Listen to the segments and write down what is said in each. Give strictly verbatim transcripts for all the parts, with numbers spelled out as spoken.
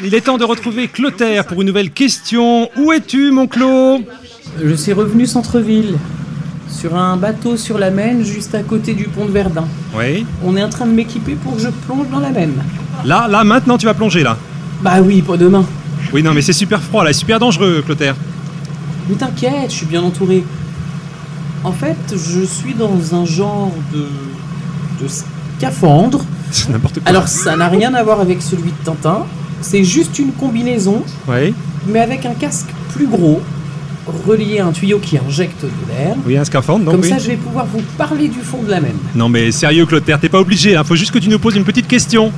Il est temps de retrouver Clotaire pour une nouvelle question. Où es-tu, mon Clos ? Je suis revenu centre-ville, sur un bateau sur la Maine, juste à côté du pont de Verdun. Oui. On est en train de m'équiper pour que je plonge dans la Maine. Là, là, maintenant, tu vas plonger, là. Bah oui, pas demain. Oui, non, mais c'est super froid, là, super dangereux, Clotaire. Mais t'inquiète, je suis bien entouré. En fait, je suis dans un genre de... de scaphandre. C'est n'importe quoi. Alors, ça n'a rien à voir avec celui de Tintin. C'est juste une combinaison, Oui. mais avec un casque plus gros, relié à un tuyau qui injecte de l'air. Oui, un scaphandre, donc Comme oui. ça, je vais pouvoir vous parler du fond de la Maine. Non, mais sérieux, Clotaire, t'es pas obligé, hein. Faut juste que tu nous poses une petite question.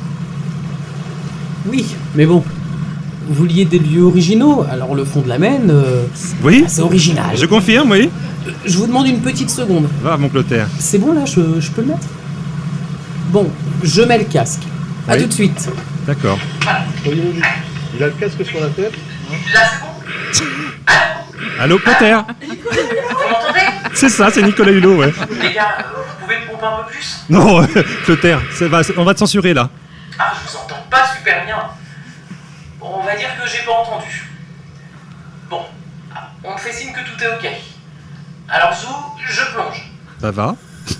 Oui, mais bon, vous vouliez des lieux originaux, alors le fond de la Maine, euh, Oui. c'est original. Je confirme, oui. Je vous demande une petite seconde. Va, mon Clotaire. C'est bon là, je, je peux le mettre ? Bon, je mets le casque. À Oui. tout de suite. D'accord. Il a le casque sur la tête. Là, c'est bon. Allô, Clotaire ? Vous m'entendez? C'est ça, c'est Nicolas Hulot, ouais. Les gars, euh, vous pouvez me pomper un peu plus? Non, euh, Clotaire, ça va, on va te censurer, là. Ah, je vous entends pas super bien. Bon, on va dire que j'ai pas entendu. Bon, ah, on me fait signe que tout est ok. Alors, Zou, je plonge. Ça va ?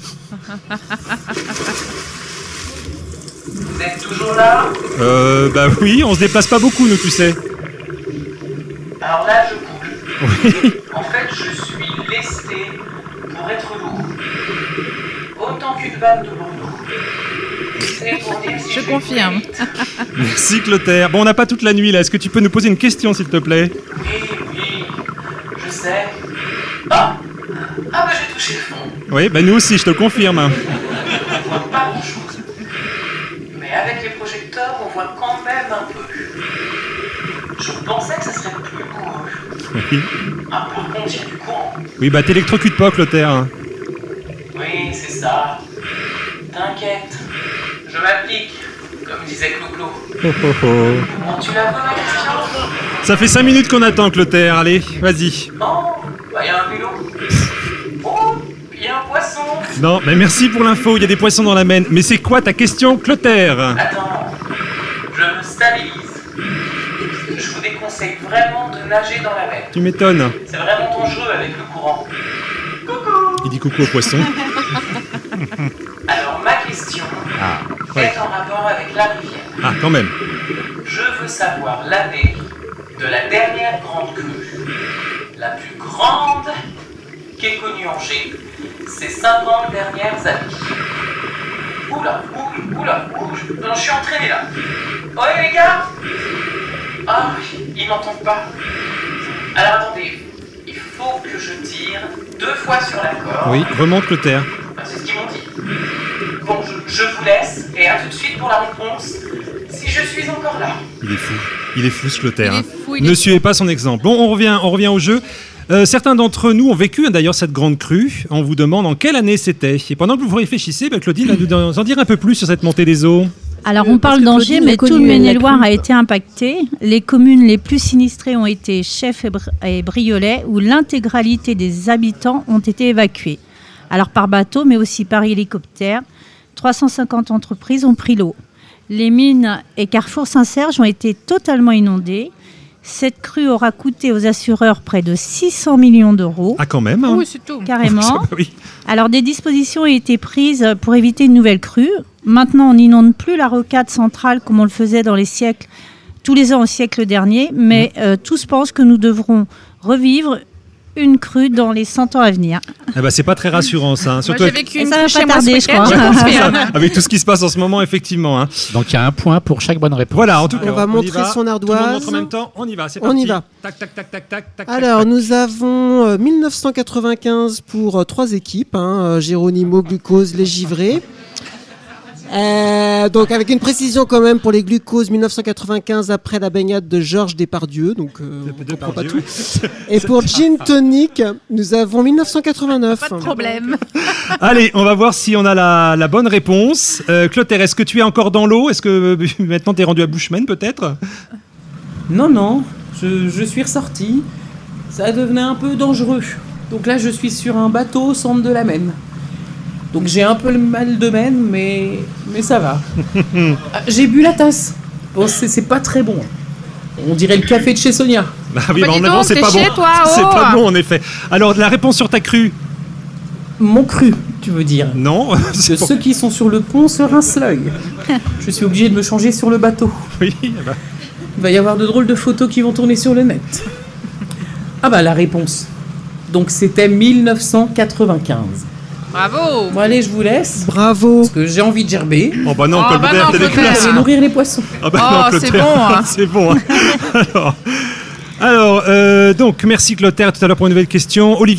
Vous êtes toujours là? Euh, bah oui, on se déplace pas beaucoup, nous, tu sais. Alors là, je coule. Oui. En fait, je suis lesté pour être lourd. Autant qu'une vanne de Bordeaux. C'est pour dire si Je vais confirme. plus vite. Merci, Clotaire. Bon, on n'a pas toute la nuit, là. Est-ce que tu peux nous poser une question, s'il te plaît ? Oui, oui, je sais. Ah, ah bah j'ai touché le fond. Oui, bah nous aussi, je te le confirme. On voit pas grand-chose. Mais avec les projecteurs, on voit quand même un peu. Je pensais que ça serait plus coureux. Oui. Ah, par contre, il y a du courant. Oui, bah t'électrocutes pas, Clotaire. Oui, c'est ça. T'inquiète, je m'applique, comme disait Clo-Clo. Oh, oh, oh. Bon, tu la veux, ma question? Ça fait cinq minutes qu'on attend, Clotaire. Allez, vas-y. Oh, bah y a un vélo. Oh, puis y a un poisson. Non, mais merci pour l'info, il y a des poissons dans la Maine. Mais c'est quoi ta question, Clotaire ? Attends, je me stabilise. Je vous déconseille vraiment de nager dans la mer. Tu m'étonnes. C'est vraiment dangereux avec le courant. Coucou. Il dit coucou au poisson. Alors ma question Ah, est ouais. en rapport avec la rivière. Ah, quand même. Je veux savoir l'année de la dernière grande crue. La plus grande qu'ait connue Angers ces cinquante dernières années. Oula, oula, oula, oula, je, non, je suis entraîné là. Ouais les gars. Ah oui, ils m'entendent pas. Alors attendez, il faut que je tire deux fois sur la corde. Oui, remonte, Clotaire. Ah, c'est ce qu'ils m'ont dit. Bon, je, je vous laisse et à tout de suite pour la réponse. Si je suis encore là. Il est fou. Il est fou, ce Clotaire. Il est hein. fou, il Ne est suivez pas son exemple. Bon, on revient, on revient au jeu. Euh, certains d'entre nous ont vécu hein, d'ailleurs cette grande crue. On vous demande en quelle année c'était. Et pendant que vous réfléchissez, bah, Claudine va nous en dire un peu plus sur cette montée des eaux. Alors Euh, on parce parle que d'Angers, Claudine mais a tout connu le la Maine-et-Loire crue. a été impacté. Les communes les plus sinistrées ont été Chef et, Br- et Briolet, où l'intégralité des habitants ont été évacués. Alors par bateau, mais aussi par hélicoptère. trois cent cinquante entreprises ont pris l'eau. Les mines et Carrefour Saint-Serge ont été totalement inondées. Cette crue aura coûté aux assureurs près de six cents millions d'euros. Ah, quand même. hein. Oui, c'est tout. Carrément. Oui. Alors, des dispositions ont été prises pour éviter une nouvelle crue. Maintenant, on n'inonde plus la rocade centrale comme on le faisait dans les siècles, tous les ans au siècle dernier, mais euh, tous pensent que nous devrons revivre une crue dans les cent ans à venir. Eh ben, c'est pas très rassurant, ça. hein. Moi, Surtout j'ai avec, vécu Et une ça va crue pas chez moi ce tarder, je week-end, crois. je confirme. avec tout ce qui se passe en ce moment, effectivement. hein. Donc il y a un point pour chaque bonne réponse. Voilà, en tout cas. On va y montrer va. son Tout le monde ardoise. montre en même temps. On y va, c'est On parti. y va. Tac, tac, tac, tac, tac, tac. Alors, tac, tac. nous avons euh, mille neuf cent quatre-vingt-quinze pour euh, trois équipes, hein, euh, Géronimo, Glucose, Les Givrés. Euh, donc, avec une précision quand même pour les Glucoses, mille neuf cent quatre-vingt-quinze après la baignade de Georges Depardieu. Donc, euh, on De- comprend pas Depardieu, tout. Et pour Gin Tonic, nous avons mille neuf cent quatre-vingt-neuf. Pas de problème. Allez, on va voir si on a la, la bonne réponse. Euh, Clotaire, est-ce que tu es encore dans l'eau ? Est-ce que euh, maintenant tu es rendu à Bushman, peut-être ? Non, non, je, je suis ressorti. Ça devenait un peu dangereux. Donc là, je suis sur un bateau au centre de la Maine. Donc j'ai un peu le mal de Maine, mais, mais ça va. Ah, j'ai bu la tasse. Bon, c'est c'est pas très bon. On dirait le café de chez Sonia. Bah oui, Bah, bah, dis en avant, donc, c'est t'es pas bon. chez toi, C'est oh. pas bon, en effet. Alors, la réponse sur ta crue? Mon cru, tu veux dire. Non. Que c'est pas- ceux qui sont sur le pont se rincent l'œil. Je suis obligé de me changer sur le bateau. Oui, bah, Il va y avoir de drôles de photos qui vont tourner sur le net. Ah bah la réponse. Donc c'était mille neuf cent quatre-vingt-quinze. Bravo. Bon allez, je vous laisse. Bravo. Parce que j'ai envie de gerber. Oh bah non, Oh, Paul bah Bébert, non, t'es Claude dégueulasse. Je vais nourrir les poissons. Ah bah Oh, non, c'est Clotaire, bon, hein. c'est bon. hein. Alors, alors euh, donc, merci Clotaire, à tout à l'heure pour une nouvelle question. Olivier.